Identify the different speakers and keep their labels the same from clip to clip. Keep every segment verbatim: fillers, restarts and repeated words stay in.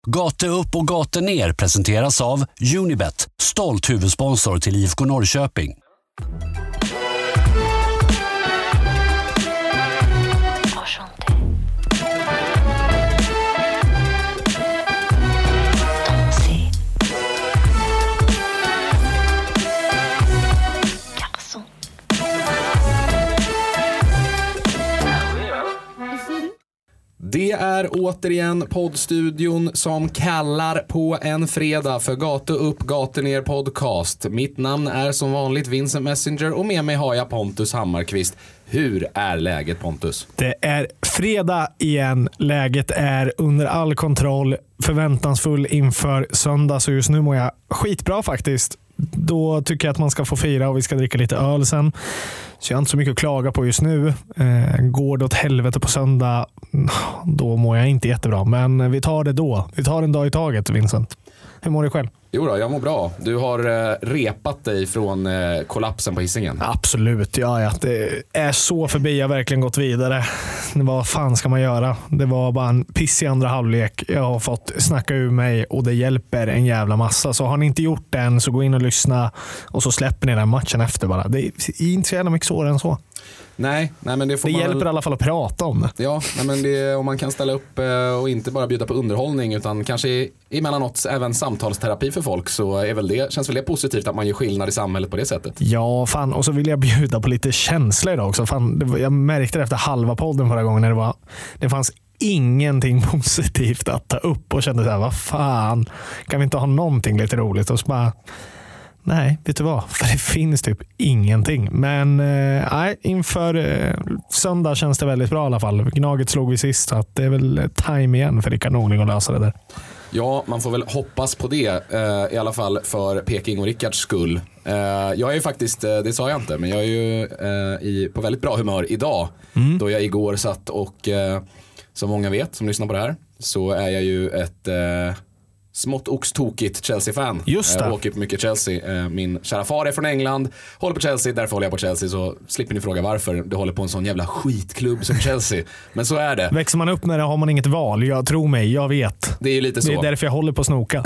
Speaker 1: Gate upp och gate ner presenteras av Unibet, stolt huvudsponsor till I F K Norrköping.
Speaker 2: Det är återigen poddstudion som kallar på en fredag för Gate upp, gate ner podcast. Mitt namn är som vanligt Vincent Messenger och med mig har jag Pontus Hammarkvist. Hur är läget, Pontus?
Speaker 3: Det är fredag igen. Läget är under all kontroll, förväntansfull inför söndag, så just nu mår jag skitbra faktiskt. Då tycker jag att man ska få fira och vi ska dricka lite öl sen. Så jag har inte så mycket att klaga på just nu. Eh, går det åt helvete på söndag, då mår jag inte jättebra. Men vi tar det då. Vi tar en dag i taget, Vincent. Hur mår du själv?
Speaker 2: Jo då, jag mår bra. Du har eh, repat dig från eh, kollapsen på Hisingen.
Speaker 3: Absolut, ja, ja. Det är så förbi. Jag har verkligen gått vidare. Vad fan ska man göra? Det var bara en piss i andra halvlek. Jag har fått snacka ur mig och det hjälper en jävla massa. Så har ni inte gjort det än, så gå in och lyssna och så släpper ni den matchen efter bara. Det är inte så jävla mycket svårare än så.
Speaker 2: Nej, nej, men det får
Speaker 3: det
Speaker 2: man
Speaker 3: hjälper
Speaker 2: väl...
Speaker 3: i alla fall att prata om det.
Speaker 2: Ja, nej, men det, om man kan ställa upp och inte bara bjuda på underhållning utan kanske emellanåt även samtalsterapi för folk, så är väl det, känns väl det positivt att man gör skillnad i samhället på det sättet.
Speaker 3: Ja, fan. Och så vill jag bjuda på lite känsla idag också. Fan, det var, jag märkte det efter halva podden förra gången när det var, det fanns ingenting positivt att ta upp och kände så här, vad fan, kan vi inte ha någonting lite roligt? Och så bara, nej, vet du vad? För det finns typ ingenting. Men eh, nej, inför eh, söndag känns det väldigt bra i alla fall. Gnaget slog vi sist, så att det är väl time igen för Rickard Norling att lösa det där.
Speaker 2: Ja, man får väl hoppas på det, eh, i alla fall för Peking och Rickards skull. Eh, jag är ju faktiskt, eh, det sa jag inte, men jag är ju eh, i, på väldigt bra humör idag. Mm. Då jag igår satt och, eh, som många vet som lyssnar på det här, så är jag ju ett... Eh, smått oxtokigt Chelsea-fan.
Speaker 3: Just det.
Speaker 2: Jag åker på mycket Chelsea. Min kära far är från England, håller på Chelsea, därför håller jag på Chelsea. Så slipper ni fråga varför du håller på en sån jävla skitklubb som Chelsea. Men så är det.
Speaker 3: Växer man upp med det har man inget val. Jag tror mig, jag vet.
Speaker 2: Det är ju lite så.
Speaker 3: Det är därför jag håller på att snoka.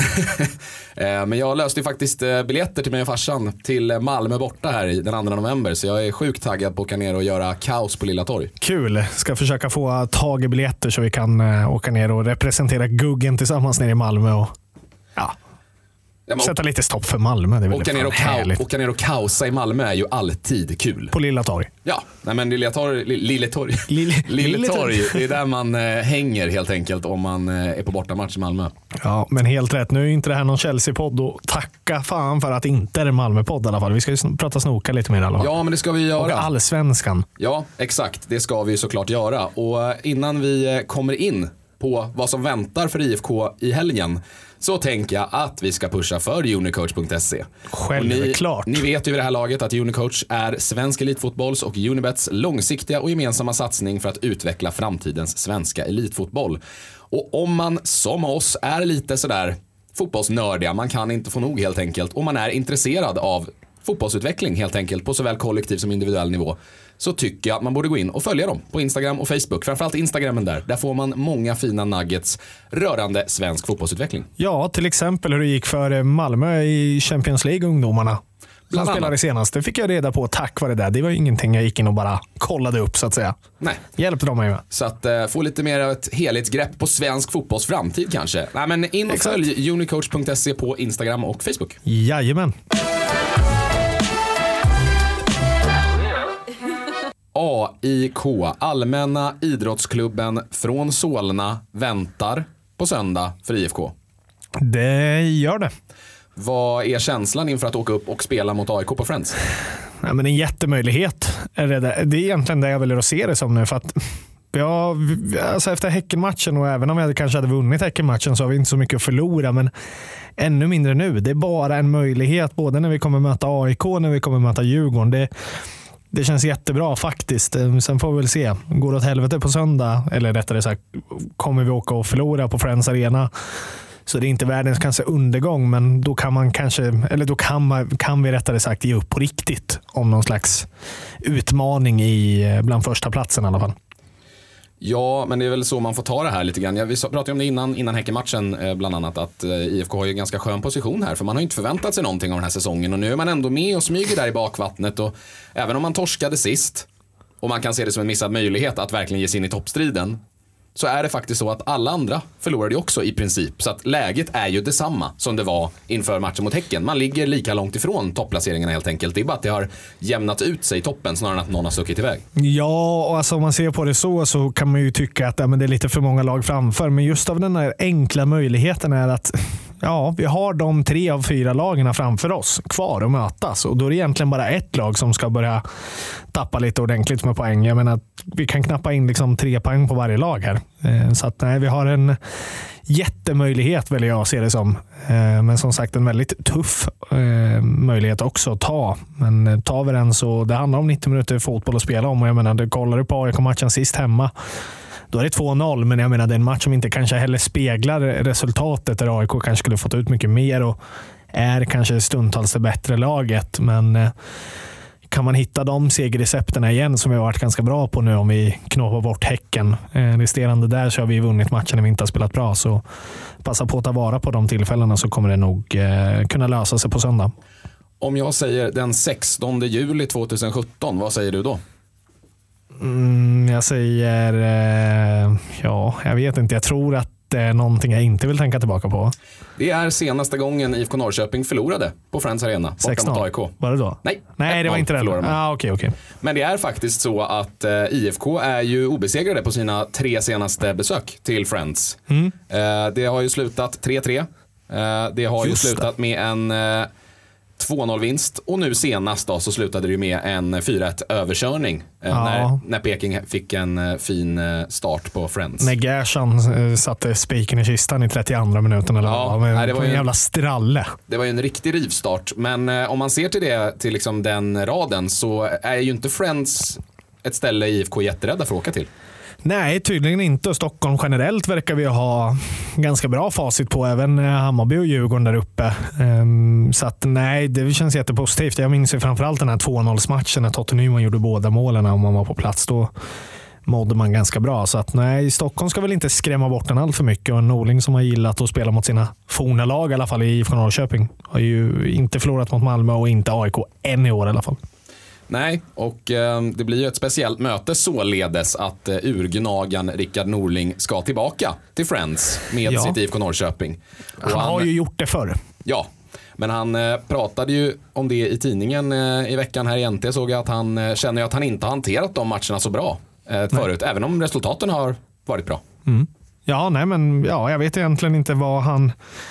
Speaker 2: Men jag löste ju faktiskt biljetter till mig och farsan till Malmö borta här den andra november. Så jag är sjukt taggad på att åka ner och göra kaos på Lilla Torg.
Speaker 3: Kul. Ska försöka få tag i biljetter så vi kan åka ner och representera Guggen tillsammans ner i Malmö och ja. Ja, sätta lite stopp för Malmö. Det är
Speaker 2: åka, ner och ka- åka ner och kaosa i Malmö är ju alltid kul.
Speaker 3: På Lilla Torg.
Speaker 2: Ja, nej men Lilla Torg, Lille Torg. Lille, Lille Torg, det är där man eh, hänger helt enkelt om man eh, är på bortamatch i Malmö.
Speaker 3: Ja, men helt rätt. Nu är inte det här någon Chelsea-podd och tacka fan för att det inte är en Malmö-podd i alla fall. Vi ska ju prata snoka lite mer i alla fall.
Speaker 2: Ja, men det ska vi göra.
Speaker 3: Och allsvenskan.
Speaker 2: Ja, exakt. Det ska vi såklart göra. Och innan vi kommer in på vad som väntar för I F K i helgen, så tänker jag att vi ska pusha för unicoach punkt se.
Speaker 3: Självklart.
Speaker 2: Ni, ni vet ju vid det här laget att Unicoach är svensk elitfotbolls och Unibets långsiktiga och gemensamma satsning för att utveckla framtidens svenska elitfotboll. Och om man som oss är lite sådär fotbollsnördiga, man kan inte få nog helt enkelt, och man är intresserad av fotbollsutveckling helt enkelt på såväl kollektiv som individuell nivå, så tycker jag att man borde gå in och följa dem på Instagram och Facebook. Framförallt Instagramen där. Där får man många fina nuggets rörande svensk fotbollsutveckling.
Speaker 3: Ja, till exempel hur det gick för Malmö i Champions League, ungdomarna. Som spelade senast. Det fick jag reda på tack vare det. Det var ingenting jag gick in och bara kollade upp så att säga.
Speaker 2: Nej.
Speaker 3: Hjälpte de mig med.
Speaker 2: Så att uh, få lite mer av ett helhetsgrepp på svensk fotbolls framtid kanske. Nej, men in och Exakt. Följ unicoach punkt se på Instagram och Facebook.
Speaker 3: Jajamän.
Speaker 2: A I K, Allmänna idrottsklubben från Solna, väntar på söndag för I F K.
Speaker 3: Det gör det.
Speaker 2: Vad är känslan inför att åka upp och spela mot A I K på Friends?
Speaker 3: Ja, men en jättemöjlighet. Är det, där. Det är egentligen det jag vill se det som nu. För att ja, alltså efter Häckenmatchen, och även om vi kanske hade vunnit Häckenmatchen, så har vi inte så mycket att förlora. Men ännu mindre nu. Det är bara en möjlighet, både när vi kommer möta A I K och när vi kommer möta Djurgården. Det Det känns jättebra faktiskt. Sen får vi väl se. Går det åt helvete på söndag, eller rättare sagt kommer vi åka och förlora på Friends Arena, så det är inte världens kanske undergång, men då kan man kanske, eller då kan, man, kan vi rättare sagt ge upp på riktigt om någon slags utmaning i bland första platsen i alla fall.
Speaker 2: Ja, men det är väl så man får ta det här lite grann. Vi pratade om det innan, innan Häckenmatchen bland annat, att I F K har ju ganska skön position här, för man har inte förväntat sig någonting av den här säsongen, och nu är man ändå med och smyger där i bakvattnet, och även om man torskade sist och man kan se det som en missad möjlighet att verkligen ge sig in i toppstriden, så är det faktiskt så att alla andra förlorade ju också i princip. Så att läget är ju detsamma som det var inför matchen mot Häcken. Man ligger lika långt ifrån topplaceringarna helt enkelt. Det är bara att det har jämnat ut sig i toppen snarare än att någon har stuckit iväg.
Speaker 3: Ja, och alltså om man ser på det så så kan man ju tycka att ja, men det är lite för många lag framför. Men just av den här enkla möjligheten är att ja, vi har de tre av fyra lagen framför oss kvar att mötas. Och då är det egentligen bara ett lag som ska börja tappa lite ordentligt med poäng. Jag menar, vi kan knappa in liksom tre poäng på varje lag här. Så att nej, vi har en jättemöjlighet, vill jag se det som. Men som sagt, en väldigt tuff möjlighet också att ta. Men tar vi den så, det handlar om nittio minuter fotboll att spela om. Och jag menar, du kollar du på A I K-matchen sist hemma, då är det två noll, men jag menar det är en match som inte kanske heller speglar resultatet, där A I K kanske skulle fått ut mycket mer och är kanske stundtals det bättre laget. Men kan man hitta de segerrecepterna igen som vi har varit ganska bra på nu, om vi knoppar bort Häcken eh, resterande där, så har vi vunnit matchen när vi inte har spelat bra. Så passa på att ta vara på de tillfällena, så kommer det nog eh, kunna lösa sig på söndag.
Speaker 2: Om jag säger den sextonde juli tjugohundrasjutton, vad säger du då?
Speaker 3: Mm, jag säger eh, ja, jag vet inte. Jag tror att det är någonting jag inte vill tänka tillbaka på.
Speaker 2: Det är senaste gången I F K Norrköping förlorade på Friends Arena borta mot A I K.
Speaker 3: Var det då?
Speaker 2: Nej,
Speaker 3: Nej det var inte det. Ah, okay, okay.
Speaker 2: Men det är faktiskt så att eh, I F K är ju obesegrade på sina tre senaste besök till Friends. Mm. Eh, det har ju slutat tre tre. Eh, det har Just ju slutat det. med en eh, två noll-vinst, och nu senast då så slutade det ju med en fyra ett överkörning eh, ja. när, när Peking fick en eh, fin eh, start på Friends.
Speaker 3: När Gerson eh, satte spiken i kistan i trettioandra minuten eller
Speaker 2: ja,
Speaker 3: vad, med,
Speaker 2: nej, det var
Speaker 3: en
Speaker 2: ju
Speaker 3: jävla stralle.
Speaker 2: Det var ju en riktig rivstart, men eh, om man ser till det, till liksom den raden, så är ju inte Friends ett ställe I F K jätterädda för att åka till.
Speaker 3: Nej, tydligen inte. Stockholm generellt verkar vi ha ganska bra facit på, även Hammarby och Djurgården där uppe. Um, så att nej, det känns jättepositivt. Jag minns ju framförallt den här två noll-matchen när Totte Nyman gjorde båda målen, om man var på plats. Då mådde man ganska bra. Så att nej, Stockholm ska väl inte skrämma bort den allt för mycket. Och en Norling som har gillat att spela mot sina forna lag, i alla fall i I F K Norrköping, har ju inte förlorat mot Malmö och inte A I K än i år i alla fall.
Speaker 2: Nej, och eh, det blir ju ett speciellt möte således att eh, urgnagan Rickard Norling ska tillbaka till Friends med ja. sitt I F K Norrköping.
Speaker 3: Och han har han, ju gjort det förr.
Speaker 2: Ja, men han eh, pratade ju om det i tidningen eh, i veckan här i N T. Såg jag att han eh, känner att han inte har hanterat de matcherna så bra eh, förut, även om resultaten har varit bra.
Speaker 3: Mm. Ja, nej men ja, jag vet egentligen inte vad han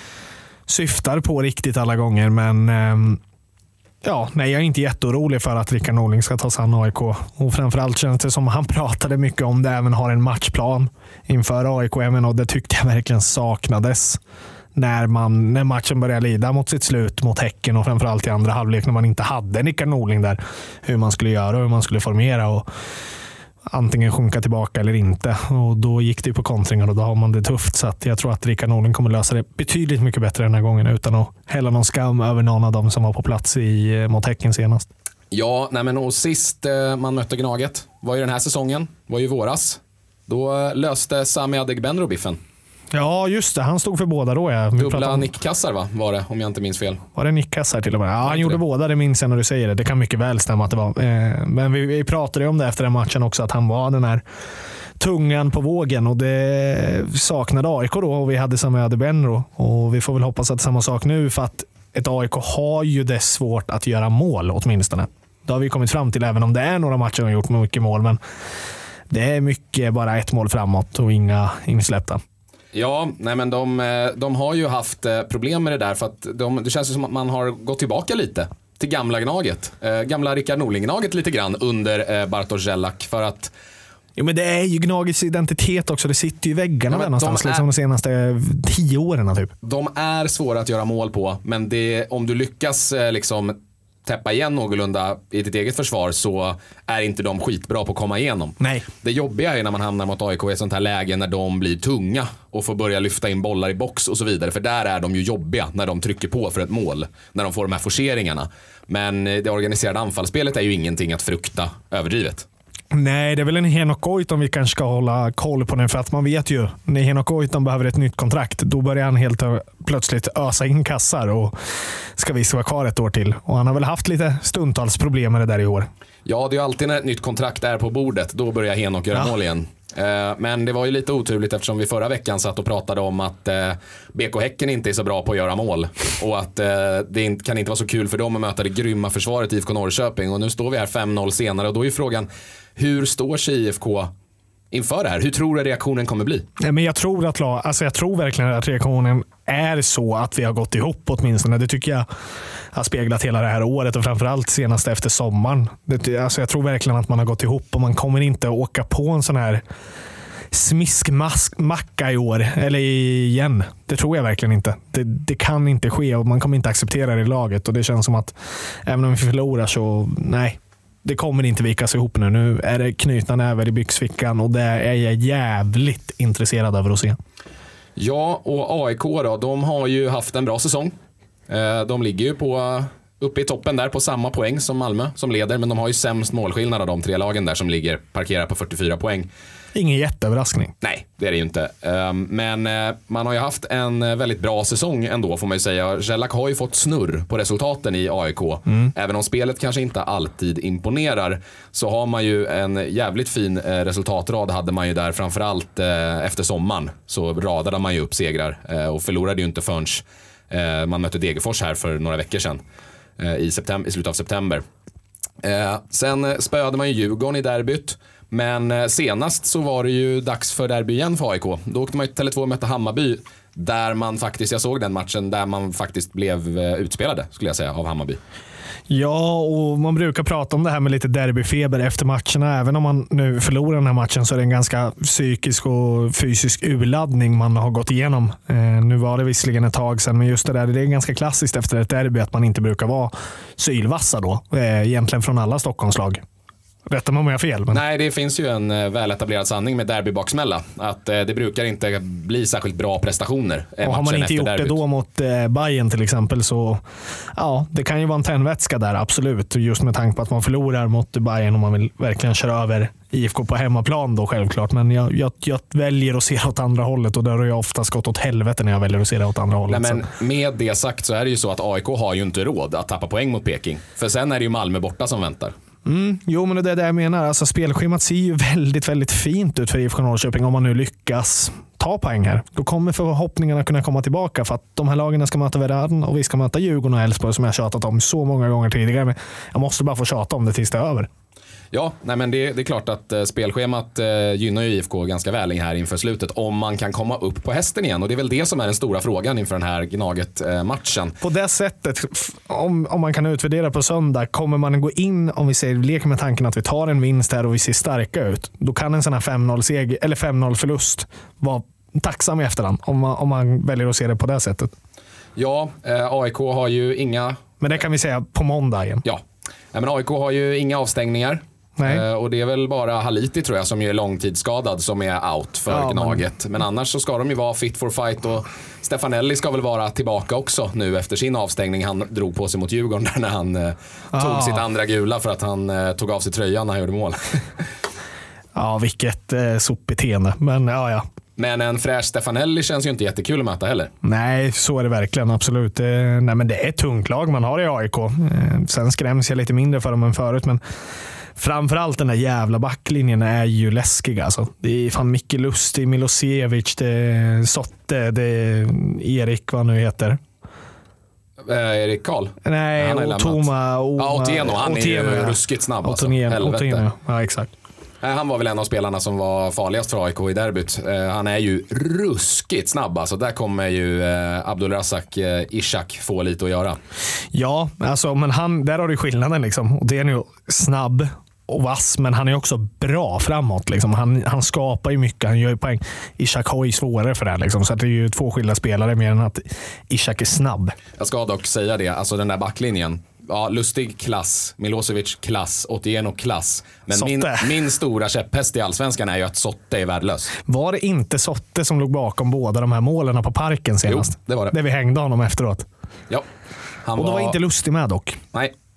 Speaker 3: syftar på riktigt alla gånger, men eh, ja, nej, jag är inte jätteorolig för att Rickard Norling ska ta sig an A I K. Och framförallt känns det som han pratade mycket om det, även har en matchplan inför A I K. Även, och det tyckte jag verkligen saknades när, man, när matchen började lida mot sitt slut mot Häcken, och framförallt i andra halvlek när man inte hade Rickard Norling där. Hur man skulle göra och hur man skulle formera och antingen sjunka tillbaka eller inte. Och då gick det på kontringar och då har man det tufft. Så att jag tror att Rickard Norling kommer lösa det betydligt mycket bättre den här gången, utan att hälla någon skam över någon av dem som var på plats i, mot Häcken senast.
Speaker 2: Ja, nej men och sist eh, man mötte Gnaget var ju den här säsongen, var ju våras. Då eh, löste Sami Adegbenro biffen.
Speaker 3: Ja, just det. Han stod för båda då. Ja.
Speaker 2: Dubbla om... nickkassar va? Var det, om jag inte minns fel.
Speaker 3: Var det nickkassar till och med? Ja, han gjorde det. båda, det minns jag när du säger det. Det kan mycket väl stämma att det var. Eh, men vi, vi pratade ju om det efter den matchen också, att han var den här tungan på vågen, och det saknade A I K då, och vi hade samma Adegbenro. Och vi får väl hoppas att samma sak nu, för att ett A I K har ju det svårt att göra mål åtminstone. Det har vi kommit fram till, även om det är några matcher som har gjort med mycket mål, men det är mycket bara ett mål framåt och inga insläppta.
Speaker 2: Ja, nej men de, de har ju haft problem med det där, för att de, det känns som att man har gått tillbaka lite till gamla Gnaget. Eh, gamla Rickard Norling-Gnaget lite grann under eh, Bartosz Zelak, för att
Speaker 3: jo, men det är ju Gnagets identitet också. Det sitter ju i väggarna ja, någonstans de, är, liksom de senaste tio åren typ.
Speaker 2: De är svåra att göra mål på, men det, om du lyckas eh, liksom täppa igen någorlunda i ditt eget försvar, så är inte de skitbra på att komma igenom.
Speaker 3: Nej.
Speaker 2: Det jobbiga är när man hamnar mot A I K i ett sånt här läge när de blir tunga och får börja lyfta in bollar i box och så vidare, för där är de ju jobbiga när de trycker på för ett mål, när de får de här forceringarna. Men det organiserade anfallsspelet är ju ingenting att frukta överdrivet.
Speaker 3: Nej, det är väl en Henok Goitom vi kanske ska hålla koll på nu, för att man vet ju när Henok Goitom behöver ett nytt kontrakt, då börjar han helt plötsligt ösa in kassar och ska visst vara kvar ett år till. Och han har väl haft lite stundtals problem med det där i år.
Speaker 2: Ja, det är ju alltid när ett nytt kontrakt är på bordet, då börjar Henok göra ja. mål igen. Men det var ju lite oturligt eftersom vi förra veckan satt och pratade om att B K Häcken inte är så bra på att göra mål och att det kan inte vara så kul för dem att möta det grymma försvaret i I F K Norrköping, och nu står vi här fem noll senare och då är frågan, hur står sig I F K inför det här? Hur tror du reaktionen kommer bli?
Speaker 3: Nej, men jag tror att alltså jag tror verkligen att reaktionen är så att vi har gått ihop åtminstone. Det tycker jag har speglat hela det här året och framförallt senast efter sommaren. Det, alltså jag tror verkligen att man har gått ihop och man kommer inte att åka på en sån här smiskmacka i år eller igen. Det tror jag verkligen inte. Det, det kan inte ske och man kommer inte acceptera det i laget, och det känns som att även om vi förlorar så nej. Det kommer inte vikas ihop nu. Nu är det knutna näver i byxfickan och det är jag jävligt intresserad över att se.
Speaker 2: Ja, och A I K då, de har ju haft en bra säsong. De ligger ju på uppe i toppen där på samma poäng som Malmö som leder, men de har ju sämst målskillnad av de tre lagen där som ligger parkerar på fyrtiofyra poäng.
Speaker 3: Ingen jätteöverraskning.
Speaker 2: Nej, det är det ju inte. Men man har ju haft en väldigt bra säsong ändå, får man ju säga. Shellac har ju fått snurr på resultaten i A I K. Mm. Även om spelet kanske inte alltid imponerar, så har man ju en jävligt fin resultatrad hade man ju där, framförallt efter sommaren. Så radade man ju upp segrar och förlorade ju inte förrän man mötte Degerfors här för några veckor sedan i, september, i slutet av september. Sen spöade man ju Djurgården i derbyt. Men senast så var det ju dags för derby igen för A I K. Då åkte man ju till Tele två och mötte Hammarby, där man faktiskt, jag såg den matchen, där man faktiskt blev utspelade, skulle jag säga, av Hammarby.
Speaker 3: Ja, och man brukar prata om det här med lite derbyfeber efter matcherna. Även om man nu förlorar den här matchen så är det en ganska psykisk och fysisk urladdning man har gått igenom. Eh, nu var det visserligen ett tag sedan, men just det där, det är ganska klassiskt efter ett derby att man inte brukar vara sylvassa då. Eh, egentligen från alla Stockholmslag. Rätta mig om jag har fel. Men... Nej,
Speaker 2: det finns ju en väletablerad sanning med derbybaksmälla. Att eh, det brukar inte bli särskilt bra prestationer.
Speaker 3: Eh, och har man inte gjort derbyt. Det då mot eh, Bayern till exempel, så ja, det kan ju vara en tändvätska där, absolut. Just med tanke på att man förlorar mot Bayern och man vill verkligen köra över I F K på hemmaplan då, självklart. Men jag, jag, jag väljer att se det åt andra hållet, och där har jag oftast gått åt helvete när jag väljer att se det åt andra hållet.
Speaker 2: Nej, men med det sagt så är det ju så att A I K har ju inte råd att tappa poäng mot Peking. För sen är det ju Malmö borta som väntar.
Speaker 3: Mm, jo, men det är det jag menar. Alltså, spelschemat ser ju väldigt, väldigt fint ut för I F K Norrköping om man nu lyckas ta poäng här. Då kommer förhoppningarna kunna komma tillbaka, för att de här lagen ska möta varandra och vi ska möta Djurgården och Elfsborg som jag tjatat om så många gånger tidigare. Men jag måste bara få tjata om det tills det är över. Ja,
Speaker 2: nej men det, det är klart att eh, spelschemat eh, gynnar ju I F K ganska väl här inför slutet om man kan komma upp på hästen igen, och det är väl det som är den stora frågan inför den här Gnaget-matchen.
Speaker 3: Eh, på det sättet, om, om man kan utvärdera på söndag, kommer man gå in, om vi säger, leker med tanken att vi tar en vinst här och vi ser starka ut, då kan en sån här fem noll seger eller fem noll förlust vara tacksam i efterhand om man, om man väljer att se det på det sättet.
Speaker 2: Ja, eh, A I K har ju inga...
Speaker 3: Men det kan vi säga på måndag igen.
Speaker 2: Ja, ja men A I K har ju inga avstängningar. Uh, och det är väl bara Haliti tror jag som är långtidsskadad som är out för ja, Gnaget. Men... men annars så ska de ju vara fit for fight, och Stefanelli ska väl vara tillbaka också nu efter sin avstängning han drog på sig mot Djurgården där när han uh, ah. tog sitt andra gula för att han uh, tog av sig tröjan när han gjorde mål.
Speaker 3: Ja, vilket uh, sopbeteende. Men ja, ja.
Speaker 2: Men en fräsch Stefanelli känns ju inte jättekul att möta heller.
Speaker 3: Nej, så är det verkligen, absolut. Eh, nej, men det är ett tungt lag man har i A I K. Eh, sen skräms jag lite mindre för dem än förut, men framförallt den där jävla backlinjen är ju läskig alltså. Det är fan Micke Lustig, Milosevic, det är Sotte, det är Erik, vad nu heter.
Speaker 2: Eh, Erik Karl?
Speaker 3: Nej,
Speaker 2: han
Speaker 3: och Toma.
Speaker 2: Ja, Otieno, han Otieno, är ju ja. ruskigt snabb alltså.
Speaker 3: Otieno, Otieno, ja exakt.
Speaker 2: Han var väl en av spelarna som var farligast för A I K i derbyt. Han är ju ruskigt snabb. Alltså där kommer ju Abdulrazak Ishak få lite att göra.
Speaker 3: Ja, alltså, men han, där har du skillnaden liksom. Och det är ju snabb och vass, men han är också bra framåt. Liksom. Han, han skapar ju mycket, han gör ju poäng. Ishak har ju svårare för det här. Liksom. Så det är ju två skilda spelare mer än att Ishak är snabb.
Speaker 2: Jag ska dock säga det, alltså den där backlinjen. Ja, Lustig klass, Milosevic klass, Otieno klass. Men min, min stora käpphäst i Allsvenskan är ju att Sotte är värdelös.
Speaker 3: Var det inte Sotte som låg bakom båda de här målen på Parken senast?
Speaker 2: Jo, det var det.
Speaker 3: Där vi hängde honom efteråt.
Speaker 2: Ja. Han
Speaker 3: och då
Speaker 2: var...
Speaker 3: var inte Lustig med dock.
Speaker 2: Nej,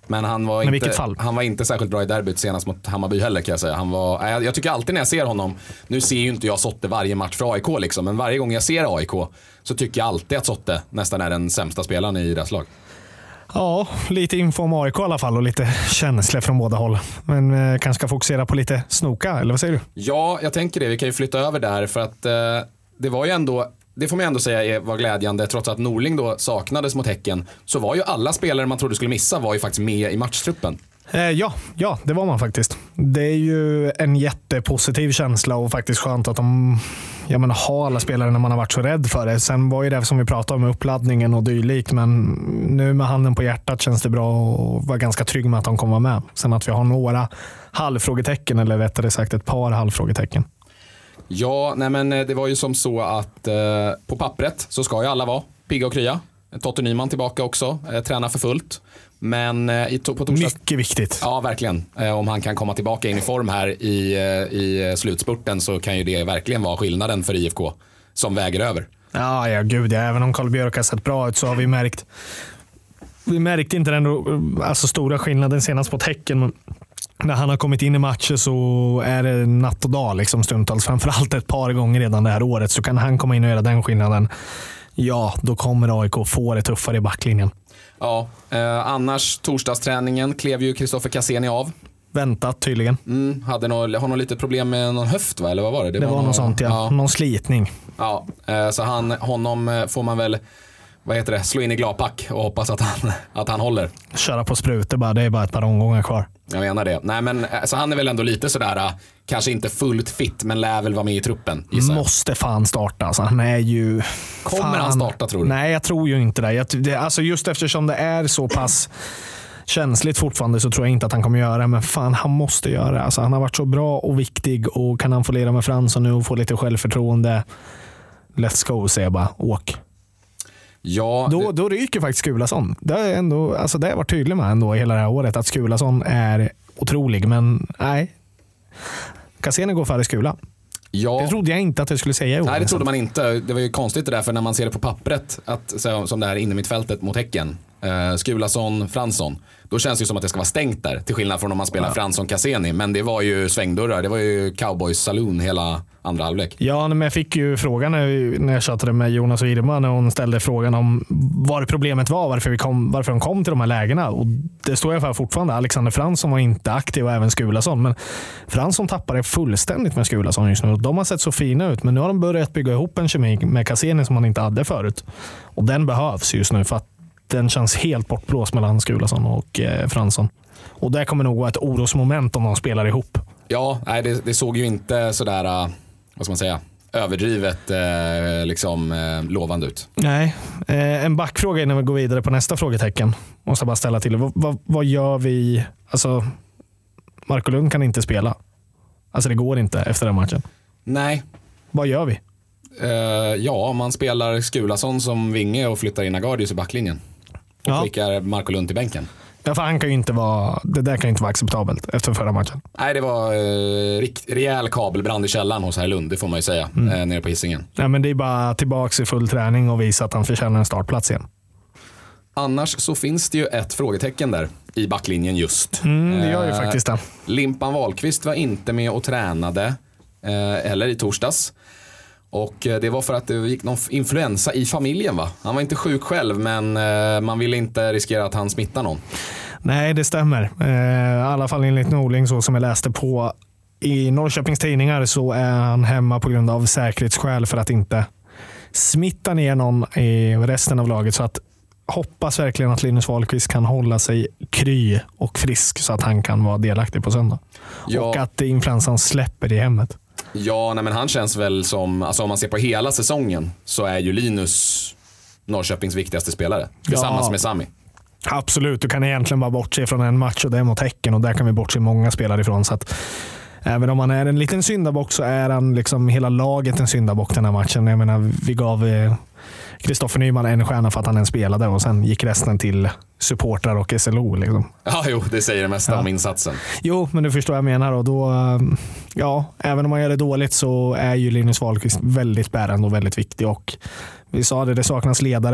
Speaker 2: Men han var,
Speaker 3: Men
Speaker 2: inte,
Speaker 3: fall.
Speaker 2: han var inte särskilt bra i derbyt senast mot Hammarby heller, kan jag säga. Han var, jag, jag tycker alltid när jag ser honom, nu ser ju inte jag Sotte varje match för A I K liksom, men varje gång jag ser A I K så tycker jag alltid att Sotte nästan är den sämsta spelaren i deras lag.
Speaker 3: Ja, lite info om A I K i alla fall och lite känslor från båda håll. Men eh, kanske ska fokusera på lite snoka, eller vad säger du?
Speaker 2: Ja, jag tänker det. Vi kan ju flytta över där för att eh, det var ju ändå, det får man ändå säga var glädjande, trots att Norling då saknades mot Häcken, så var ju alla spelare man trodde skulle missa var ju faktiskt med i matchtruppen.
Speaker 3: Eh, ja, ja, det var man faktiskt. Det är ju en jättepositiv känsla och faktiskt skönt att de jag menar, har alla spelare när man har varit så rädd för det. Sen var ju det som vi pratade om med uppladdningen och dylikt, men nu med handen på hjärtat känns det bra och var ganska trygg med att de kommer vara med. Sen att vi har några halvfrågetecken, eller rättare sagt ett par halvfrågetecken.
Speaker 2: Ja, nej men det var ju som så att eh, på pappret så ska ju alla vara pigga och krya. Totte Nyman tillbaka också, eh, tränar för fullt. Men eh, i to- på torsdag...
Speaker 3: Mycket viktigt.
Speaker 2: Ja, verkligen. Eh, om han kan komma tillbaka in i form här i, eh, i slutspurten så kan ju det verkligen vara skillnaden för I F K som väger över.
Speaker 3: Ja, ja gud ja. Även om Karl Björk har sett bra ut så har vi märkt vi märkte inte den alltså, stora skillnaden senast på Häcken, men när han har kommit in i matcher så är det natt och dag liksom stundtals. Framförallt ett par gånger redan det här året så kan han komma in och göra den skillnaden. Ja, då kommer A I K få det tuffare i backlinjen.
Speaker 2: Ja, eh, annars torsdagsträningen klev ju Kristoffer Cassini av.
Speaker 3: Väntat tydligen.
Speaker 2: Mm, hade någon, har någon lite problem med någon höft, va? Eller vad var det?
Speaker 3: Det, det var, var något någon, sånt, ja. ja. Någon slitning.
Speaker 2: Ja, eh, så han, honom får man väl, vad heter det, slå in i glapack och hoppas att han, att han håller.
Speaker 3: Köra på sprutor bara, det är bara ett par omgångar kvar.
Speaker 2: Jag menar det. Nej, men så han är väl ändå lite sådär, kanske inte fullt fit, men lär väl vara med i truppen. Gissar.
Speaker 3: Måste fan starta. Alltså, han är ju...
Speaker 2: Kommer
Speaker 3: fan.
Speaker 2: han starta, tror du?
Speaker 3: Nej, jag tror ju inte det. Jag, det alltså just eftersom det är så pass känsligt fortfarande så tror jag inte att han kommer göra det. Men fan, han måste göra det. Alltså, han har varit så bra och viktig och kan han få lira med Fransson nu och få lite självförtroende. Let's go, säger jag bara. Åk.
Speaker 2: Ja,
Speaker 3: då,
Speaker 2: det...
Speaker 3: då ryker faktiskt Skulason. Det är ändå, alltså det har jag varit tydlig med ändå hela det här året att Skulason är otrolig, men nej. Cassini går före Skula.
Speaker 2: Ja.
Speaker 3: Det trodde jag inte att jag skulle säga.
Speaker 2: Nej, det trodde man inte. Det var ju konstigt det där, för när man ser det på pappret att, så, som det här inne mittfältet mot Häcken, eh, Skulason, Fransson, då känns det ju som att det ska vara stängt där, till skillnad från om man spelar ja. Fransson, Cassini, men det var ju svängdörrar, det var ju Cowboys saloon hela andra halvlek.
Speaker 3: Ja, men jag fick ju frågan när, när jag tjatade med Jonas och Irma, när hon ställde frågan om vad problemet var, varför, vi kom, varför de kom till de här lägena, och det står jag för fortfarande. Alexander Fransson var inte aktiv och även Skulason, men Fransson tappade fullständigt med Skulason just nu. De har sett så fina ut, men nu har de börjat bygga ihop en kemi med Cassini som man inte hade förut, och den behövs just nu för att den känns helt bortblåst mellan Skulason och eh, Fransson. Och det kommer nog vara ett orosmoment om de spelar ihop.
Speaker 2: Ja, nej, det, det såg ju inte sådär, uh, vad ska man säga, överdrivet uh, liksom uh, lovande ut.
Speaker 3: Nej, eh, en backfråga innan vi går vidare på nästa frågetecken. Måste bara ställa till. Vad, vad, vad gör vi? Alltså, Marco Lund kan inte spela. Alltså det går inte efter den matchen.
Speaker 2: Nej.
Speaker 3: Vad gör vi?
Speaker 2: Uh, ja, man spelar Skulason som vinge och flyttar in Agardius i backlinjen. Och
Speaker 3: ja.
Speaker 2: skickar Marco Lund till bänken.
Speaker 3: Ja, för han kan ju inte vara, det där kan ju inte vara acceptabelt efter förra matchen.
Speaker 2: Nej, det var eh, rikt, rejäl kabelbrand i källaren hos herr Lund, det får man ju säga, mm. eh, nere på Hisingen.
Speaker 3: Ja, men det är bara tillbaka i full träning och visa att han förtjänar en startplats igen.
Speaker 2: Annars så finns det ju ett frågetecken där i backlinjen just.
Speaker 3: Mm, det gör ju eh, faktiskt det.
Speaker 2: Limpan Wahlqvist var inte med och tränade eh, eller i torsdags. Och det var för att det gick någon influensa i familjen, va? Han var inte sjuk själv, men eh, man ville inte riskera att han smittar någon.
Speaker 3: Nej, det stämmer. Eh, I alla fall enligt Norling, så som jag läste på i Norrköpings tidningar, så är han hemma på grund av säkerhetsskäl för att inte smitta ner någon i resten av laget. Så att hoppas verkligen att Linus Wahlqvist kan hålla sig kry och frisk så att han kan vara delaktig på söndag. Ja. Och att influensan släpper i hemmet.
Speaker 2: Ja, nej, men han känns väl som, alltså om man ser på hela säsongen så är ju Linus Norrköpings viktigaste spelare tillsammans ja. med Sami.
Speaker 3: Absolut, du kan egentligen bara bortse från en match och det är mot Häcken, och där kan vi bortse många spelare ifrån, så att även om han är en liten syndabock så är han liksom hela laget en syndabock den här matchen. Jag menar, vi gav Kristoffer Nyman en stjärna för att han ens spelade, och sen gick resten till supportrar och S L O liksom.
Speaker 2: Ja, jo, det säger det mesta ja. om insatsen.
Speaker 3: Jo, men du förstår vad jag menar, och då, ja, även om man gör det dåligt så är ju Linus Wahlqvist väldigt bärande och väldigt viktig, och vi sa det, det saknas ledare.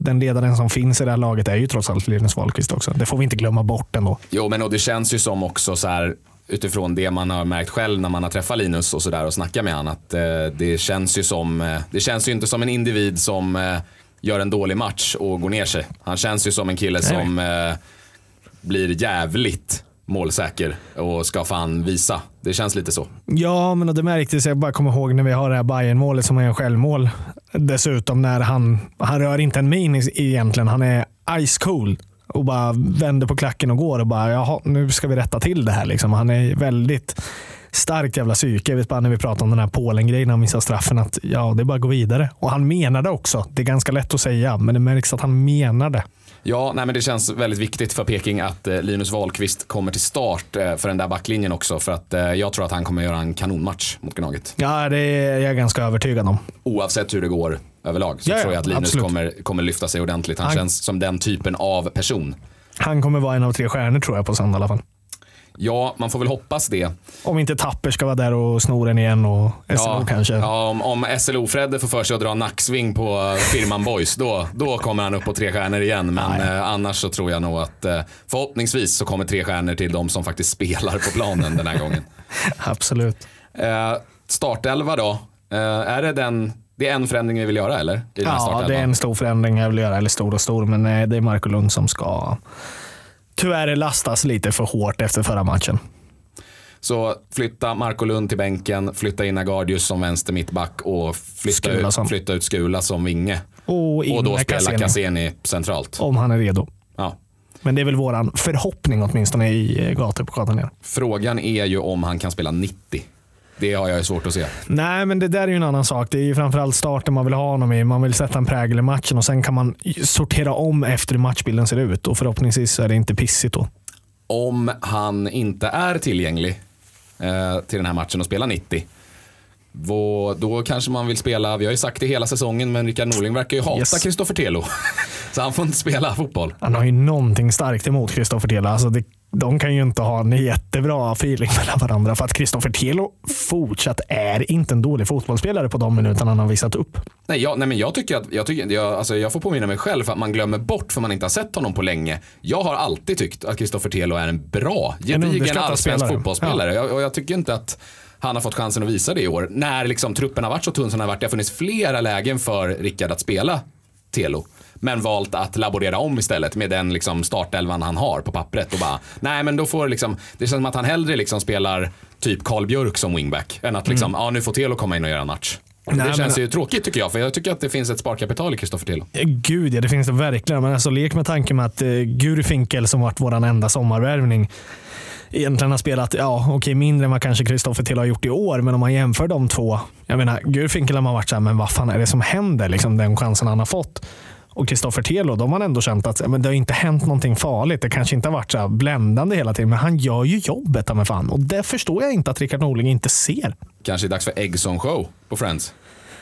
Speaker 3: den ledaren som finns i det här laget är ju trots allt Linus Wahlqvist också. Det får vi inte glömma bort ändå.
Speaker 2: Jo, men och det känns ju som också så här, utifrån det man har märkt själv när man har träffat Linus och så där och snackat med han, att eh, det känns ju som eh, det känns ju inte som en individ som eh, gör en dålig match och går ner sig. Han känns ju som en kille Nej. som eh, blir jävligt målsäker och ska fan visa. Det känns lite så.
Speaker 3: Ja, men det märktes. Jag bara kommer ihåg när vi har det här Bayern-målet som är en självmål. Dessutom när han, han rör inte en min egentligen. Han är ice cool och bara vänder på klacken och går och bara, jaha, nu ska vi rätta till det här. Liksom. Han är väldigt starkt jävla psyke. Jag vet bara när vi pratar om den här Polen-grejen och missar straffen att ja, det är bara att gå vidare. Och han menade också. Det är ganska lätt att säga, men det märks att han menade.
Speaker 2: Ja, nej, men det känns väldigt viktigt för Peking att eh, Linus Wahlqvist kommer till start eh, för den där backlinjen också. För att eh, jag tror att han kommer göra en kanonmatch mot Gnaget.
Speaker 3: Ja, det är jag ganska övertygad om.
Speaker 2: Oavsett hur det går överlag så
Speaker 3: ja,
Speaker 2: tror jag att Linus kommer, kommer lyfta sig ordentligt. Han, han känns som den typen av person.
Speaker 3: Han kommer vara en av tre stjärnor tror jag på söndag i alla fall.
Speaker 2: Ja, man får väl hoppas det.
Speaker 3: Om inte Tapper ska vara där och snor den igen och S L O
Speaker 2: ja,
Speaker 3: kanske.
Speaker 2: Ja, om, om S L O-Fredde får för sig att dra nacksving på firman Boys, då, då kommer han upp på tre stjärnor igen. Men eh, annars så tror jag nog att eh, förhoppningsvis så kommer tre stjärnor till de som faktiskt spelar på planen den här gången.
Speaker 3: Absolut.
Speaker 2: Eh, startelva då. Eh, är det den... Det är en förändring vi vill göra, eller? I
Speaker 3: ja, det är en stor förändring jag vill göra. Eller stor och stor, men nej, det är Marco Lund som ska... Tyvärr lastas lite för hårt efter förra matchen.
Speaker 2: Så flytta Marco Lund till bänken, flytta in Agardius som vänster mittback och flytta, ut, flytta ut Skula som vinge. Och, och då spela Cassini. Cassini centralt.
Speaker 3: Om han är redo.
Speaker 2: Ja.
Speaker 3: Men det är väl våran förhoppning åtminstone i gator på gatan ner.
Speaker 2: Frågan är ju om han kan spela nittio. Det har jag ju svårt att se.
Speaker 3: Nej, men det där är ju en annan sak. Det är ju framförallt starten man vill ha honom i. Man vill sätta en prägel i matchen och sen kan man sortera om efter hur matchbilden ser ut. Och förhoppningsvis är det inte pissigt då.
Speaker 2: Om han inte är tillgänglig eh, till den här matchen och spelar nittio, då, då kanske man vill spela, vi har ju sagt det hela säsongen, men Rickard Norling verkar ju hata Kristoffer yes. Telo. Så han får inte spela fotboll.
Speaker 3: Han har ju någonting starkt emot Kristoffer Telo. Alltså det De kan ju inte ha en jättebra feeling mellan varandra för att Kristoffer Telo fortsatt är inte en dålig fotbollsspelare på de minuterna han har visat upp.
Speaker 2: Nej, jag, nej men jag tycker att jag, tycker, jag, alltså jag får påminna mig själv för att man glömmer bort för man inte har sett honom på länge. Jag har alltid tyckt att Kristoffer Telo är en bra, gedigen allsvensk fotbollsspelare. Ja. Jag, och jag tycker inte att han har fått chansen att visa det i år. När liksom truppen har varit så tunn som den har varit, det har funnits flera lägen för Rickard att spela Telo. Men valt att laborera om istället med den liksom startelvan han har på pappret och bara, nej men då får liksom, det känns som att han hellre liksom spelar typ Carl Björk som wingback än att liksom, mm. ja nu får Telo komma in och göra en match. Nej, det känns men... ju tråkigt tycker jag, för jag tycker att det finns ett sparkapital i Kristoffer Telo.
Speaker 3: Gud ja, det finns det verkligen. Men alltså lek med tanken med att uh, Gurfinkel som varit våran enda sommarvärvning egentligen har spelat, ja okej okay, mindre än vad kanske Kristoffer Telo har gjort i år, men om man jämför de två, jag menar Gurfinkel har man varit så här, men vad fan är det som händer liksom, den chansen han har fått. Och Kristoffer Telo, de har ändå känt att men det har inte hänt någonting farligt. Det kanske inte har varit så här bländande hela tiden, men han gör ju jobbet med fan. Och det förstår jag inte att Rickard Norling inte ser.
Speaker 2: Kanske är det dags för Eggson show på Friends.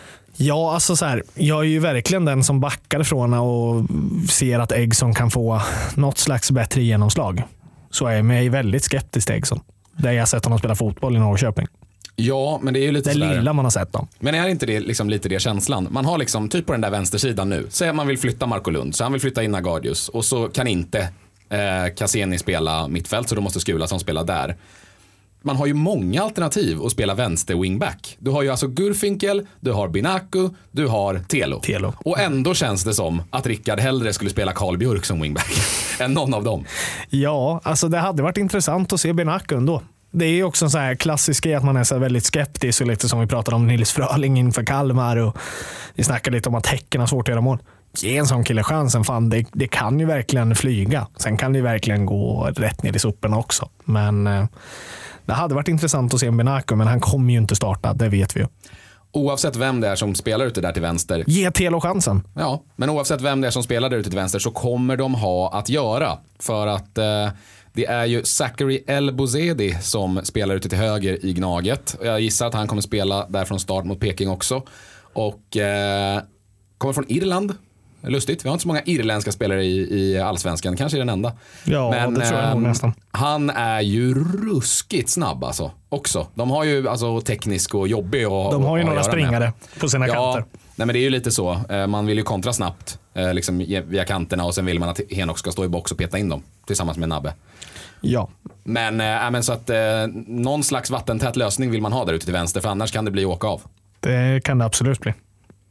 Speaker 3: Ja, alltså så här, jag är ju verkligen den som backar från och ser att Eggson kan få något slags bättre genomslag. Så är jag, men jag är väldigt skeptisk till Eggson. Där jag har sett honom spela fotboll i Norrköping.
Speaker 2: Ja, men det är ju lite
Speaker 3: det
Speaker 2: sådär.
Speaker 3: Lilla man har sett dem.
Speaker 2: Men är inte det liksom lite det känslan? Man har liksom typ på den där vänstersidan nu. Säg att man vill flytta Marco Lund, så han vill flytta in Agardius och så kan inte eh, Cassini spela mittfält, så då måste Skula som spela där. Man har ju många alternativ att spela vänster wingback. Du har ju alltså Gurfinkel, du har Binaku, du har Telo.
Speaker 3: Telo.
Speaker 2: Och ändå känns det som att Rickard hellre skulle spela Carl Björk som wingback än någon av dem.
Speaker 3: Ja, alltså det hade varit intressant att se Binaku ändå. Det är ju också en så här klassisk grej att man är så väldigt skeptisk och lite som vi pratade om Nils Fröling inför Kalmar och vi snackar lite om att Häcken har svårt att göra mål. Ge en sån kille chansen, fan det, det kan ju verkligen flyga. Sen kan det ju verkligen gå rätt ner i soporna också. Men eh, det hade varit intressant att se en Binaku, men han kommer ju inte starta, det vet vi ju.
Speaker 2: Oavsett vem det är som spelar ute där till vänster.
Speaker 3: Ge Telo chansen.
Speaker 2: Ja, men oavsett vem det är som spelar där ute till vänster så kommer de ha att göra. För att eh, det är ju Zachary El Bouzedi som spelar ute till höger i Gnaget. Jag gissar att han kommer spela där från start mot Peking också. Och eh, kommer från Irland. Lustigt, vi har inte så många irländska spelare i, i allsvenskan, kanske är den enda.
Speaker 3: Ja, men det tror jag nog nästan.
Speaker 2: Han är ju ruskigt snabb alltså, också. De har ju alltså teknisk och jobbig och
Speaker 3: de har ju
Speaker 2: och
Speaker 3: några springare med på sina
Speaker 2: ja,
Speaker 3: kanter.
Speaker 2: Nej, men det är ju lite så, man vill ju kontra snabbt. eh, liksom via kanterna, och sen vill man att Henok ska stå i box och peta in dem tillsammans med Nabbe.
Speaker 3: Ja.
Speaker 2: Men, äh, men så att eh, någon slags vattentät lösning vill man ha där ute till vänster, för annars kan det bli åka av.
Speaker 3: Det kan det absolut bli.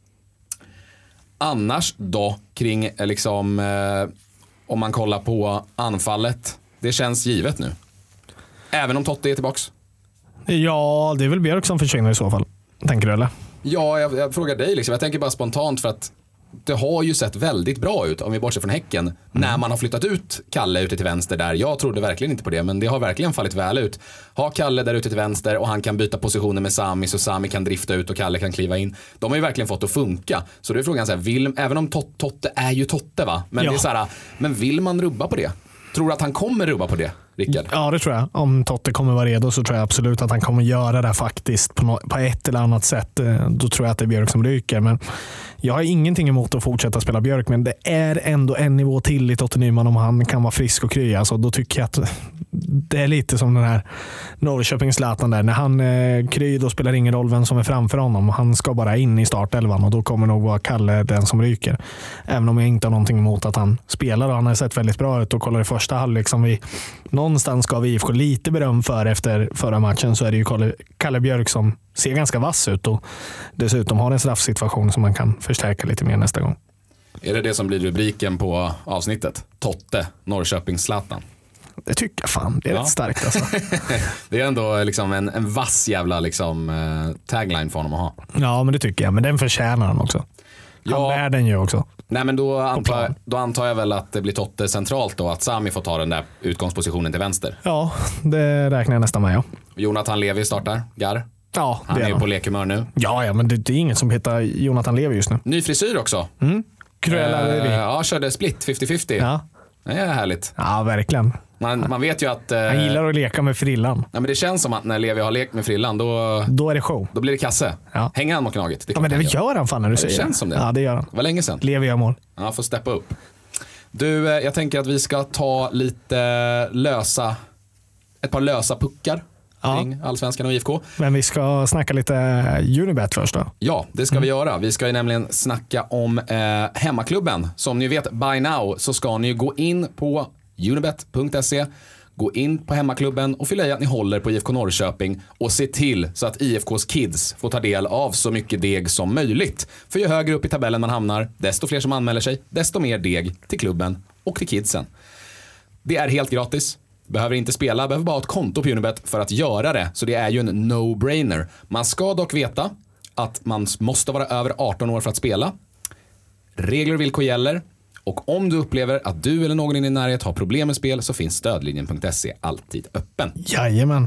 Speaker 2: Annars då kring liksom eh, om man kollar på anfallet, det känns givet nu. Även om Totte är tillbaks.
Speaker 3: Ja, det är väl Björk som försvinner i så fall. Tänker du eller?
Speaker 2: Ja, jag, jag frågar dig liksom. Jag tänker bara spontant, för att det har ju sett väldigt bra ut, om vi bortser från Häcken, mm. när man har flyttat ut Kalle ute till vänster där. Jag trodde verkligen inte på det, men det har verkligen fallit väl ut. Ha Kalle där ute till vänster, och han kan byta positioner med Sami, så Sami kan drifta ut och Kalle kan kliva in. De har ju verkligen fått att funka. Så då är frågan så här, vill, även om Tot, Totte är ju Totte va, men ja. det är så här, men vill man rubba på det? Tror du att han kommer rubba på det, Rickard?
Speaker 3: Ja, det tror jag. Om Totte kommer vara redo så tror jag absolut att han kommer göra det faktiskt på, no- på ett eller annat sätt. Då tror jag att det är Björk som ryker. Men jag har ingenting emot att fortsätta spela Björk, men det är ändå en nivå till i Totte Nyman om han kan vara frisk och kry. Alltså, då tycker jag att det är lite som den här Norrköping-Zlatan där. När han är kry, då spelar ingen roll vem som är framför honom. Han ska bara in i startelvan, och då kommer nog vara Kalle den som ryker. Även om jag inte har någonting emot att han spelar, och han har sett väldigt bra ut och kollar i första halvlek som vi någonstans gav I F K lite beröm för efter förra matchen, så är det ju Kalle, Kalle Björk som ser ganska vass ut och dessutom har en straffsituation som man kan förstärka lite mer nästa gång.
Speaker 2: Är det det som blir rubriken på avsnittet? Totte, Norrköping-Zlatan?
Speaker 3: Det tycker jag fan, det är ja. rätt starkt alltså.
Speaker 2: Det är ändå liksom en, en vass jävla liksom, eh, tagline för honom att ha.
Speaker 3: Ja, men det tycker jag, men den förtjänar han också. Han ja. bär den ju också.
Speaker 2: Nej, men då antar, då antar jag väl att det blir Totte centralt då, att Sami får ta den där utgångspositionen till vänster.
Speaker 3: Ja, det räknar jag nästan med, ja.
Speaker 2: Jonathan Levi startar, Gar.
Speaker 3: Ja,
Speaker 2: han
Speaker 3: det
Speaker 2: är
Speaker 3: ju
Speaker 2: på lekhumör nu.
Speaker 3: Ja, ja, men det, det är ingen som heter Jonathan Levi just nu.
Speaker 2: Ny frisyr också.
Speaker 3: Mm. Cruella Levi.
Speaker 2: Uh, ja, körde split femtio femtio.
Speaker 3: Ja.
Speaker 2: Det är härligt.
Speaker 3: Ja, verkligen.
Speaker 2: Man, man vet ju att... Uh,
Speaker 3: han gillar att leka med frillan.
Speaker 2: Ja, men det känns som att när Levi har lekt med frillan, då...
Speaker 3: Då är det show.
Speaker 2: Då blir det kasse.
Speaker 3: Ja.
Speaker 2: Hänger han mot Knaget? Det
Speaker 3: ja, men det gör. gör han fan när du
Speaker 2: ja,
Speaker 3: säger
Speaker 2: det. känns som det.
Speaker 3: Ja, det gör han.
Speaker 2: Det var länge sedan.
Speaker 3: Levi gör mål.
Speaker 2: Ja, får steppa upp. Du, jag tänker att vi ska ta lite lösa... Ett par lösa puckar. Ja. Allsvenskan och I F K.
Speaker 3: Men vi ska snacka lite Unibet först då.
Speaker 2: Ja, det ska mm. vi göra. Vi ska ju nämligen snacka om eh, hemmaklubben. Som ni vet, by now så ska ni gå in på unibet punkt se, gå in på hemmaklubben och fylla i att ni håller på I F K Norrköping och se till så att I F K:s kids får ta del av så mycket deg som möjligt. För ju högre upp i tabellen man hamnar, desto fler som anmäler sig, desto mer deg till klubben och till kidsen. Det är helt gratis. Behöver inte spela, behöver bara ha ett konto på Unibet för att göra det. Så det är ju en no-brainer. Man ska dock veta att man måste vara över arton år för att spela. Regler och villkor gäller. Och om du upplever att du eller någon i din närhet har problem med spel, så finns stödlinjen punkt se alltid öppen.
Speaker 3: Jajamän.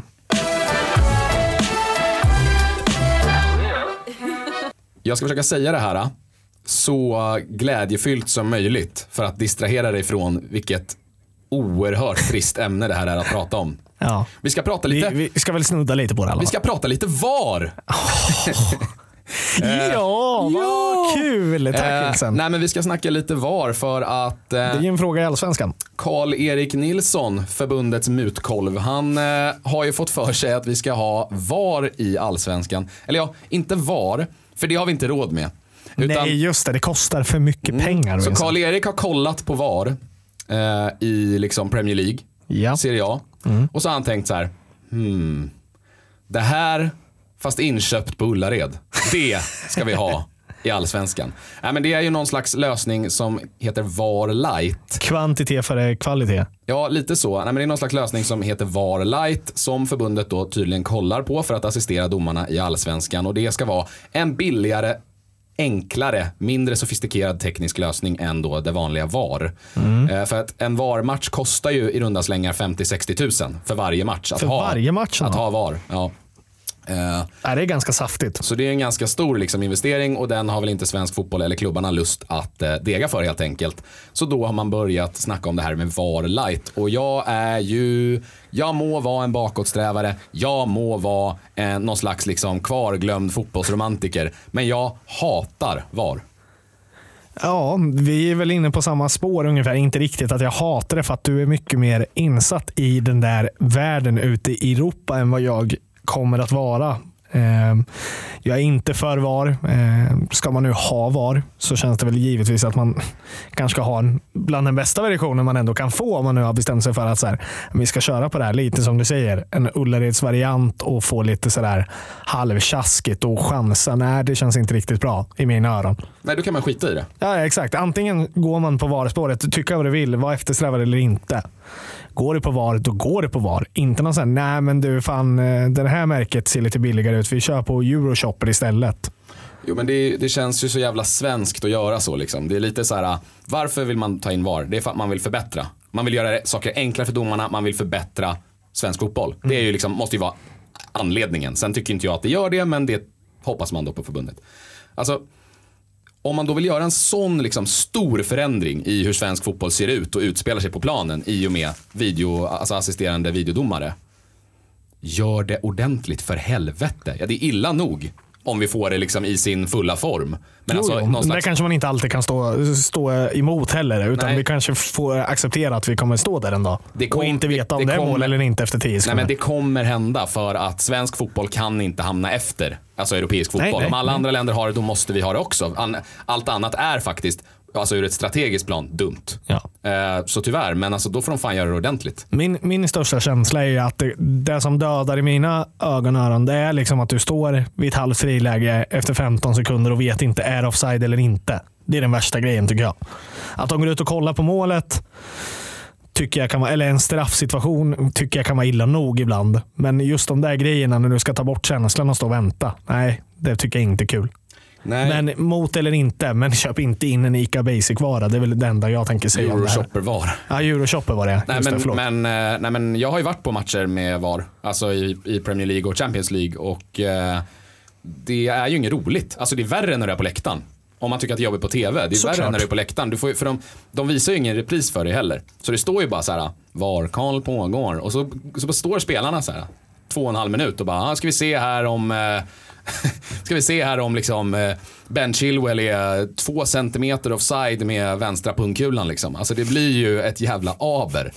Speaker 2: Jag ska försöka säga det här så glädjefyllt som möjligt för att distrahera dig från vilket oerhört trist ämne det här är att prata om.
Speaker 3: Ja.
Speaker 2: Vi ska prata lite.
Speaker 3: Vi, vi ska väl snudda lite på det. Alla.
Speaker 2: Vi ska prata lite VAR.
Speaker 3: Oh. Ja, vad ja. kul. Tack,
Speaker 2: eh, nej, men vi ska snacka lite VAR för att eh,
Speaker 3: det är en fråga i Allsvenskan.
Speaker 2: Karl-Erik Nilsson, förbundets mutkolv, han eh, har ju fått för sig att vi ska ha VAR i Allsvenskan. Eller ja, inte VAR, för det har vi inte råd med.
Speaker 3: Utan, nej, just det. Det kostar för mycket mm, pengar.
Speaker 2: Så Karl-Erik har kollat på VAR eh, i liksom Premier League,
Speaker 3: ja.
Speaker 2: Serie A. Mm. Och så har han tänkt så här, hmm, det här fast inköpt på Ullared, det ska vi ha i Allsvenskan. Nej, men det är ju någon slags lösning som heter VAR Light.
Speaker 3: Kvantitet före kvalitet.
Speaker 2: Ja, lite så. Nej, men det är någon slags lösning som heter VAR Light som förbundet då tydligen kollar på för att assistera domarna i Allsvenskan. Och det ska vara en billigare, enklare, mindre sofistikerad teknisk lösning än då det vanliga VAR. Mm. Eh, för att en VAR-match kostar ju i runda slängar femtio till sextio tusen för varje match. Att
Speaker 3: för
Speaker 2: ha,
Speaker 3: varje match?
Speaker 2: Att ha VAR, ja.
Speaker 3: Uh, ja, det är ganska saftigt.
Speaker 2: Så det är en ganska stor liksom, investering och den har väl inte svensk fotboll eller klubbarna lust att uh, dega för helt enkelt. Så då har man börjat snacka om det här med VAR Light. Och jag är ju, jag må vara en bakåtsträvare, jag må vara eh, någon slags liksom, kvarglömd fotbollsromantiker, men jag hatar VAR.
Speaker 3: Ja, vi är väl inne på samma spår ungefär. Inte riktigt att jag hatar det för att du är mycket mer insatt i den där världen ute i Europa än vad jag kommer att vara Eh, jag är inte för V A R. Eh, ska man nu ha V A R så känns det väl givetvis att man kanske ska ha en, bland den bästa versionen man ändå kan få om man nu har bestämt sig för att så här, vi ska köra på det här lite som du säger. En Ullareds variant och få lite sådär halvtjaskigt och chansa. Nej, det känns inte riktigt bra i mina öron.
Speaker 2: Nej, då kan man skita i det.
Speaker 3: Ja, exakt. Antingen går man på V A R-spåret, tycka vad du vill, vad eftersträvar eller inte. Går det på V A R, då går det på V A R. Inte någon sån, nej men du fan, det här märket ser lite billigare ut. Vi kör på Euroshopper istället.
Speaker 2: Jo, men det, det känns ju så jävla svenskt att göra så liksom. Det är lite så här, varför vill man ta in V A R? Det är för att man vill förbättra. Man vill göra saker enklare för domarna, man vill förbättra svensk fotboll. Det är ju liksom, måste ju vara anledningen. Sen tycker inte jag att det gör det, men det hoppas man då på förbundet. Alltså, om man då vill göra en sån liksom stor förändring i hur svensk fotboll ser ut och utspelar sig på planen i och med video, alltså assisterande videodomare, gör det ordentligt för helvete. Ja, det är illa nog om vi får det liksom i sin fulla form. Men
Speaker 3: jo,
Speaker 2: alltså,
Speaker 3: jo.
Speaker 2: någonstans...
Speaker 3: Det kanske man inte alltid kan stå, stå emot heller, utan Nej. vi kanske får acceptera att vi kommer stå där en dag det kom, och inte veta om det, det, det är mål eller inte efter tio sekunder.
Speaker 2: Nej, men det kommer hända, för att svensk fotboll kan inte hamna efter alltså europeisk fotboll. Nej, nej, om alla nej. andra länder har det, då måste vi ha det också. Allt annat är faktiskt, alltså ur ett strategiskt plan, dumt.
Speaker 3: Ja.
Speaker 2: Eh, så tyvärr, men alltså, då får de fan göra det ordentligt.
Speaker 3: Min, min största känsla är att det, det som dödar i mina ögon och öron, det är liksom att du står vid ett halvt friläge efter femton sekunder och vet inte är offside eller inte. Det är den värsta grejen tycker jag. Att de går ut och kollar på målet tycker jag kan vara, eller en straffsituation tycker jag kan vara illa nog ibland. Men just de där grejerna när du ska ta bort känslan och stå och vänta, nej, det tycker jag inte är kul. Nej. Men mot eller inte, men köp inte in en ICA Basic-vara. Det är väl det enda jag tänker säga.
Speaker 2: Euroshopper var.
Speaker 3: Ja, Euroshopper var det.
Speaker 2: Nej,
Speaker 3: Just
Speaker 2: men,
Speaker 3: det,
Speaker 2: men, nej, men jag har ju varit på matcher med V A R. Alltså i, i Premier League och Champions League. Och eh, det är ju inget roligt. Alltså det är värre när du är på läktaren. Om man tycker att det är jobbigt på tv. Det är så värre klart. När du är på läktaren. Du får, för de, de visar ju ingen repris för dig heller. Så det står ju bara så här: V A R, Karl pågår. Och så, så står spelarna så här två och en halv minut och bara, ska vi se här om... Eh, Ska vi se här om liksom Ben Chilwell är två centimeter offside med vänstra pungkulan liksom. Alltså det blir ju ett jävla aber.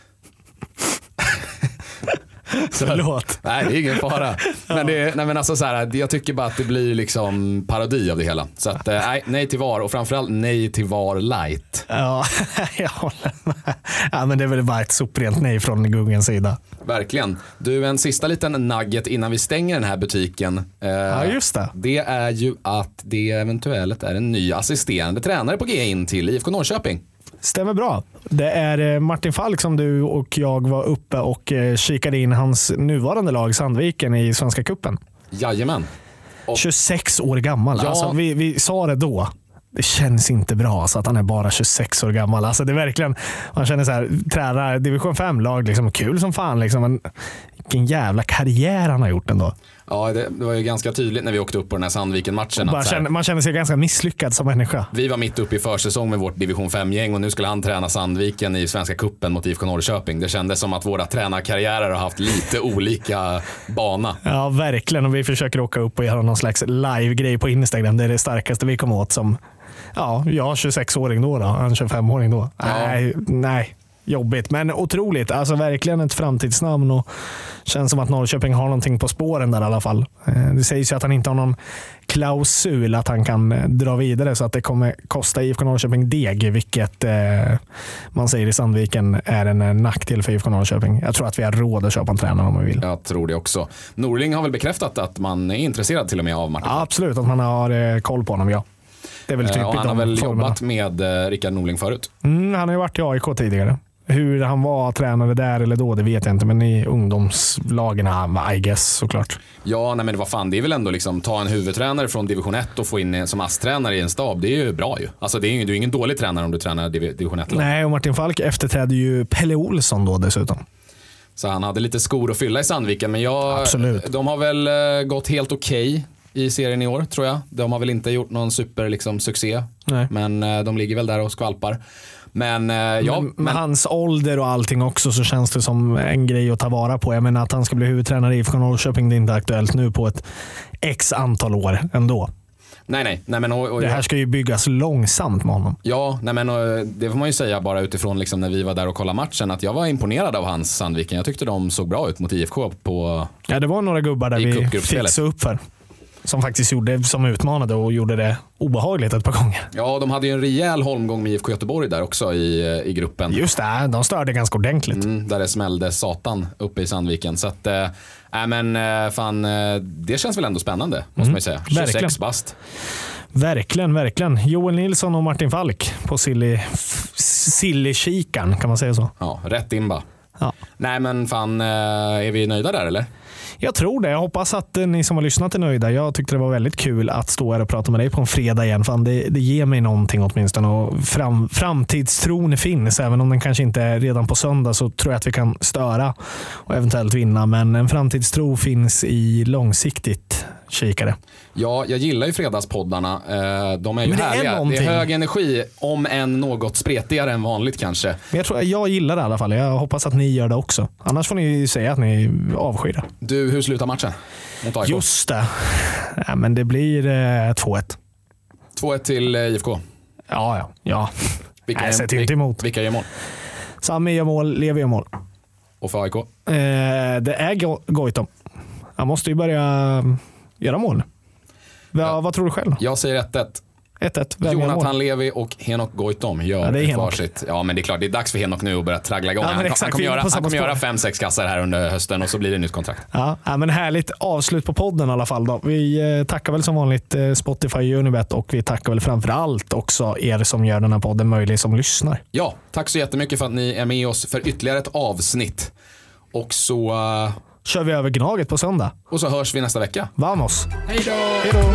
Speaker 3: Förlåt.
Speaker 2: Nej, det är ingen fara. Men, det, nej, men alltså så här, jag tycker bara att det blir liksom parodi av det hela. Så att, nej, nej till V A R och framförallt nej till V A R light.
Speaker 3: Ja, jag håller med. Ja, men det är väl bara ett soprent nej från Gungens sida.
Speaker 2: Verkligen. Du, en sista liten nugget innan vi stänger den här butiken. Eh,
Speaker 3: ja, just det.
Speaker 2: Det är ju att det eventuellt är en ny assisterande tränare på G in till I F K Norrköping.
Speaker 3: Stämmer bra. Det är Martin Falk som du och jag var uppe och kikade in hans nuvarande lag Sandviken i Svenska Cupen.
Speaker 2: Jajamän.
Speaker 3: Och tjugosex år gammal.
Speaker 2: Ja.
Speaker 3: Alltså, vi, vi sa det då. Det känns inte bra så att han är bara tjugosex år gammal. Alltså det är verkligen, man känner så här, tränar division fem-lag, liksom, kul som fan. Liksom, men vilken jävla karriär han har gjort ändå.
Speaker 2: Ja, det, det var ju ganska tydligt när vi åkte upp på den här Sandviken-matchen.
Speaker 3: Att,
Speaker 2: känner,
Speaker 3: man känner sig ganska misslyckad som människa.
Speaker 2: Vi var mitt uppe i försäsong med vårt division fem-gäng och nu skulle han träna Sandviken i Svenska Cupen mot I F K Norrköping. Det kändes som att våra tränarkarriärer har haft lite olika bana.
Speaker 3: Ja, verkligen. Och vi försöker åka upp och göra någon slags live-grej på Instagram. Det är det starkaste vi kommer åt som, ja, jag tjugosex-åring då, då han tjugofem-åring då. Ja. Nej, nej. Jobbigt, men otroligt. Alltså verkligen ett framtidsnamn och känns som att Norrköping har någonting på spåren där i alla fall. Det sägs ju att han inte har någon klausul att han kan dra vidare så att det kommer kosta I F K Norrköping deg, vilket eh, man säger i Sandviken är en nackdel för I F K Norrköping. Jag tror att vi har råd att köpa en tränare om vi vill.
Speaker 2: Jag tror det också. Norling har väl bekräftat att man är intresserad till och med av Martin.
Speaker 3: Ja, absolut, att man har eh, koll på honom, ja. Det är väl typ
Speaker 2: och han har väl formerna. Jobbat med eh, Rickard Norling förut?
Speaker 3: Mm, han har ju varit i A I K tidigare. Hur han var tränare där eller då, det vet jag inte. Men i ungdomslagen, I guess, såklart.
Speaker 2: Ja, nej men vad fan, det är väl ändå liksom ta en huvudtränare från division ett och få in som A S S-tränare i en stab. Det är ju bra ju. Alltså det är ju, du är ingen dålig tränare om du tränar division ett.
Speaker 3: Nej, och Martin Falk efterträdde ju Pelle Olsson då dessutom.
Speaker 2: Så han hade lite skor att fylla i Sandviken. Men jag,
Speaker 3: Absolut.
Speaker 2: De har väl uh, gått helt okej okay i serien i år, tror jag. De har väl inte gjort någon super liksom, succé. Nej. Men uh, de ligger väl där och skvalpar. Men, eh, ja,
Speaker 3: men,
Speaker 2: men
Speaker 3: med hans ålder och allting också så känns det som en grej att ta vara på. Jag menar att han ska bli huvudtränare i I F K Norrköping, det är inte aktuellt nu på ett x antal år ändå.
Speaker 2: Nej, nej. nej men, och, och,
Speaker 3: det här ska ju byggas långsamt med honom.
Speaker 2: Ja, nej, men, och, det får man ju säga bara utifrån liksom, när vi var där och kollade matchen, att jag var imponerad av hans Sandviken. Jag tyckte de såg bra ut mot I F K på...
Speaker 3: Ja, det var några gubbar där vi fick så upp för. Som faktiskt gjorde, som utmanade och gjorde det obehagligt ett par gånger. Ja,
Speaker 2: de hade ju en rejäl holmgång med I F K Göteborg där också i, i gruppen.
Speaker 3: Just det, de störde ganska ordentligt.
Speaker 2: Mm, där det smällde satan uppe i Sandviken. Så att, äh, men äh, fan, äh, det känns väl ändå spännande, måste mm, man ju säga. tjugosex verkligen. Bast.
Speaker 3: Verkligen, verkligen. Joel Nilsson och Martin Falk på Silly-kikan, kan man säga så?
Speaker 2: Ja, rätt in bara.
Speaker 3: Ja.
Speaker 2: Nej men fan, äh, är vi nöjda där eller?
Speaker 3: Jag tror det. Jag hoppas att ni som har lyssnat är nöjda. Jag tyckte det var väldigt kul att stå här och prata med dig på en fredag igen. Fan, det, det ger mig någonting åtminstone. Och fram, framtidstron finns. Även om den kanske inte är redan på söndag, så tror jag att vi kan störa och eventuellt vinna. Men en framtidstro finns i långsiktigt kikare.
Speaker 2: Ja, jag gillar ju fredagspoddarna. De är ju
Speaker 3: det
Speaker 2: härliga.
Speaker 3: Är
Speaker 2: det är hög energi, om än något spretigare än vanligt kanske. Men
Speaker 3: jag tror jag gillar det i alla fall. Jag hoppas att ni gör det också. Annars får ni säga att ni avskyr det.
Speaker 2: Du, hur slutar matchen mot A I K?
Speaker 3: Just det. Ja, men det blir eh, två ett.
Speaker 2: två ett till I F K?
Speaker 3: Ja, ja. ja.
Speaker 2: Vilka,
Speaker 3: Nej,
Speaker 2: är,
Speaker 3: inte emot.
Speaker 2: vilka gör mål?
Speaker 3: Sami gör mål, Levi gör mål.
Speaker 2: Och för A I K?
Speaker 3: Eh, det är Go- Goitom. Han måste ju börja göra mål. Va, ja. Vad tror du själv?
Speaker 2: Jag säger ett ett.
Speaker 3: ett ett.
Speaker 2: Jonathan Levi och Henok Goitom gör
Speaker 3: ja, det är
Speaker 2: varsitt. Ja, men det är klart, det är dags för Henok nu att börja traggla igång.
Speaker 3: Ja,
Speaker 2: han,
Speaker 3: exakt,
Speaker 2: han kommer göra, han kommer göra fem, sex kassar här under hösten och så blir det nytt kontrakt.
Speaker 3: Ja, ja, men härligt avslut på podden i alla fall då. Vi eh, tackar väl som vanligt eh, Spotify och Unibet, och vi tackar väl framförallt också er som gör den här podden möjlig, som lyssnar.
Speaker 2: Ja, tack så jättemycket för att ni är med oss för ytterligare ett avsnitt. Och så... Uh...
Speaker 3: kör vi över Gnaget på söndag.
Speaker 2: Och så hörs vi nästa vecka.
Speaker 3: Vamos.
Speaker 2: Hej då!
Speaker 3: Hej då!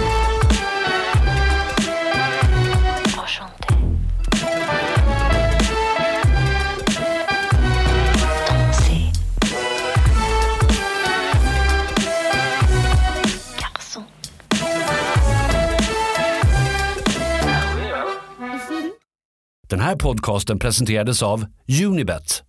Speaker 1: Den här podcasten presenterades av Unibet,